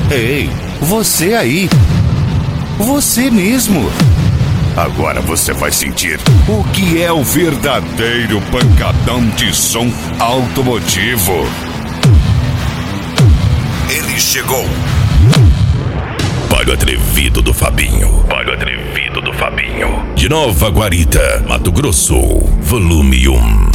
Ei, você aí. Você mesmo. Agora você vai sentir o que é o verdadeiro pancadão de som automotivo. Ele chegou. Palio Atrevido do Fabinho. Palio Atrevido do Fabinho. De Nova Guarita, Mato Grosso, volume 1.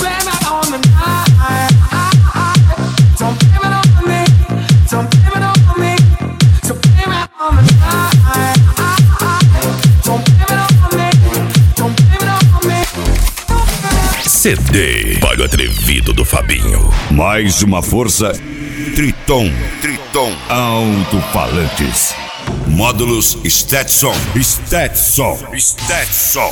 CD Palio Atrevido do Fabinho. Mais uma força Triton. Triton Alto-falantes. Módulos Stetson. Stetson. Stetson.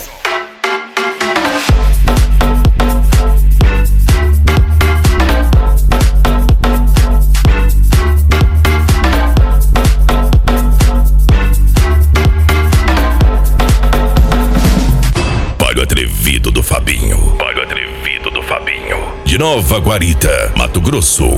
Palio Atrevido do Fabinho. Palio Atrevido do Fabinho. De Nova Guarita, Mato Grosso.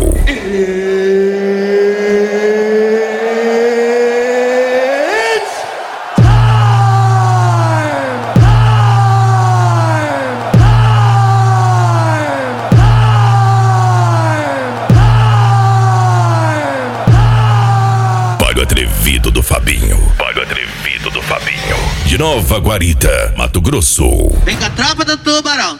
Palio Atrevido do Fabinho. Palio Atrevido do Fabinho. De Nova Guarita, Mato Grosso. Vem com a tropa do tubarão.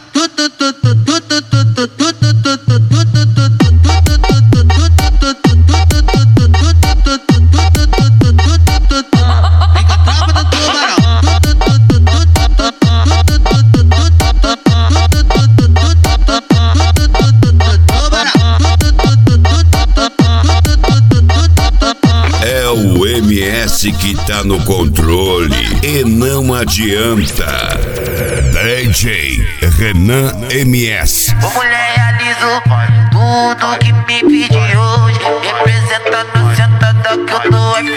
É o MS que tá no controle e não adianta. DJ Renan MS. O mulher realizou tudo que me pediu hoje. Representando sentada que eu tô